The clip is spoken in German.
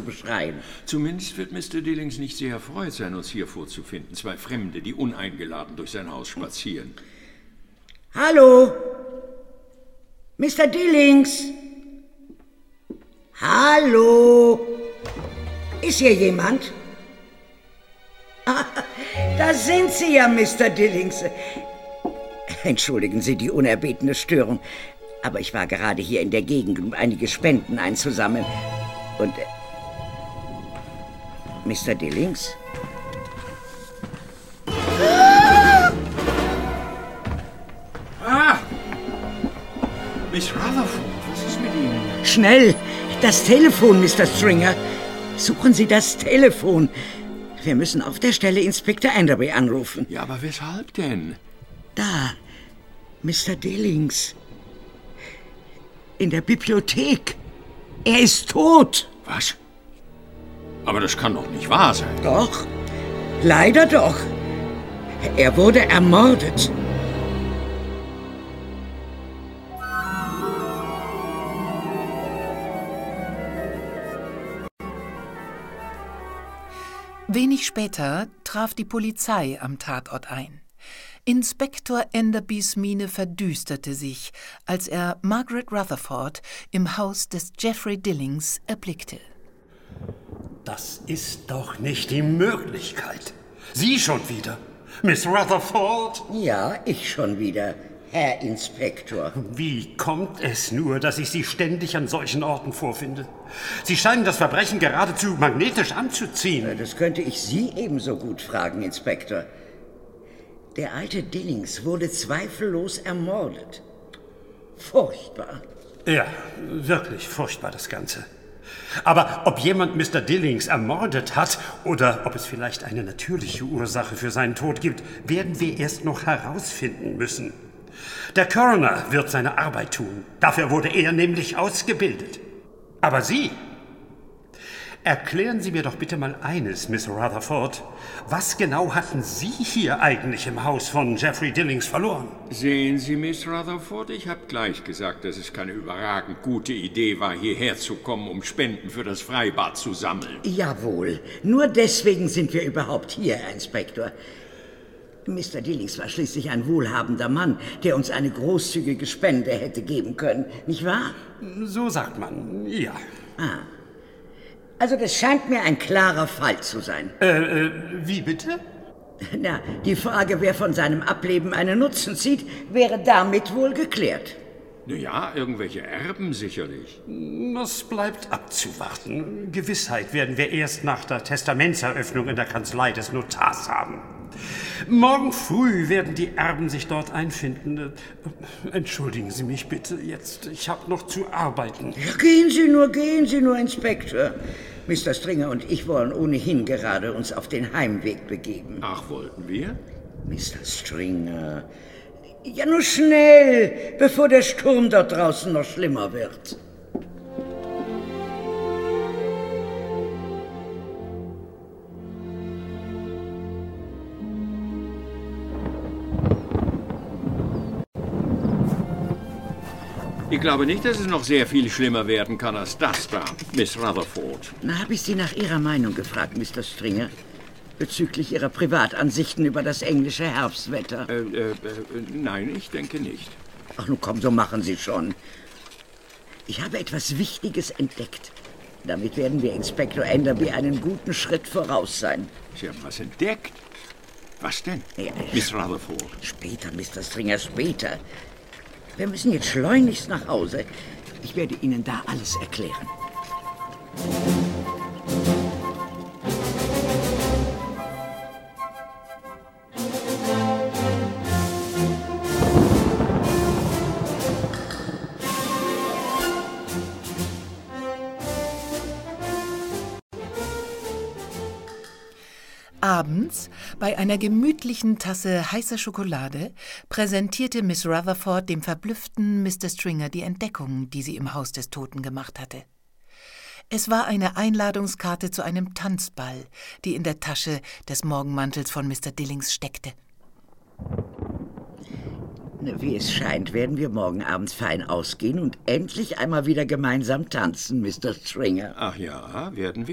beschreien. Zumindest wird Mr. Dillings nicht sehr erfreut sein, uns hier vorzufinden. Zwei Fremde, die uneingeladen durch sein Haus spazieren. Hallo? Mr. Dillings? Hallo? Ist hier jemand? Ah, da sind Sie ja, Mr. Dillings. Entschuldigen Sie die unerbetene Störung, aber ich war gerade hier in der Gegend, um einige Spenden einzusammeln. Und... Mr. Dillings? Ah! Miss Rutherford, was ist mit Ihnen? Schnell! Das Telefon, Mr. Stringer! Suchen Sie das Telefon! Wir müssen auf der Stelle Inspektor Enderby anrufen. Ja, aber weshalb denn? Da, Mr. Dillings. In der Bibliothek. Er ist tot. Was? Aber das kann doch nicht wahr sein. Doch, leider doch. Er wurde ermordet. Wenig später traf die Polizei am Tatort ein. Inspektor Enderbys Miene verdüsterte sich, als er Margaret Rutherford im Haus des Geoffrey Dillings erblickte. Das ist doch nicht die Möglichkeit. Sie schon wieder, Miss Rutherford? Ja, ich schon wieder, Herr Inspektor. Wie kommt es nur, dass ich Sie ständig an solchen Orten vorfinde? Sie scheinen das Verbrechen geradezu magnetisch anzuziehen. Das könnte ich Sie ebenso gut fragen, Inspektor. Der alte Dillings wurde zweifellos ermordet. Furchtbar. Ja, wirklich furchtbar das Ganze. Aber ob jemand Mr. Dillings ermordet hat oder ob es vielleicht eine natürliche Ursache für seinen Tod gibt, werden wir erst noch herausfinden müssen. Der Coroner wird seine Arbeit tun. Dafür wurde er nämlich ausgebildet. Aber Sie? Erklären Sie mir doch bitte mal eines, Miss Rutherford. Was genau hatten Sie hier eigentlich im Haus von Geoffrey Dillings verloren? Sehen Sie, Miss Rutherford, ich habe gleich gesagt, dass es keine überragend gute Idee war, hierher zu kommen, um Spenden für das Freibad zu sammeln. Jawohl, nur deswegen sind wir überhaupt hier, Herr Inspektor. Mr. Dillings war schließlich ein wohlhabender Mann, der uns eine großzügige Spende hätte geben können, nicht wahr? So sagt man, ja. Ah. Also das scheint mir ein klarer Fall zu sein. Wie bitte? Na, die Frage, wer von seinem Ableben einen Nutzen zieht, wäre damit wohl geklärt. Naja, irgendwelche Erben sicherlich. Das bleibt abzuwarten. Gewissheit werden wir erst nach der Testamentseröffnung in der Kanzlei des Notars haben. Morgen früh werden die Erben sich dort einfinden. Entschuldigen Sie mich bitte jetzt. Ich habe noch zu arbeiten. Ja, gehen Sie nur, Inspektor. Mr. Stringer und ich wollen ohnehin gerade uns auf den Heimweg begeben. Ach, wollten wir? Mr. Stringer. Ja, nur schnell, bevor der Sturm dort draußen noch schlimmer wird. Ich glaube nicht, dass es noch sehr viel schlimmer werden kann als das da, Miss Rutherford. Na, habe ich Sie nach Ihrer Meinung gefragt, Mr. Stringer, bezüglich Ihrer Privatansichten über das englische Herbstwetter. Nein, ich denke nicht. Ach, nun komm, so machen Sie schon. Ich habe etwas Wichtiges entdeckt. Damit werden wir Inspektor Enderby einen guten Schritt voraus sein. Sie haben was entdeckt? Was denn, Ja, Miss Rutherford? Später, Mr. Stringer, später. Wir müssen jetzt schleunigst nach Hause. Ich werde Ihnen da alles erklären. Abends, bei einer gemütlichen Tasse heißer Schokolade, präsentierte Miss Rutherford dem verblüfften Mr. Stringer die Entdeckung, die sie im Haus des Toten gemacht hatte. Es war eine Einladungskarte zu einem Tanzball, die in der Tasche des Morgenmantels von Mr. Dillings steckte. Wie es scheint, werden wir morgen abends fein ausgehen und endlich einmal wieder gemeinsam tanzen, Mr. Stringer. Ach ja, werden wir?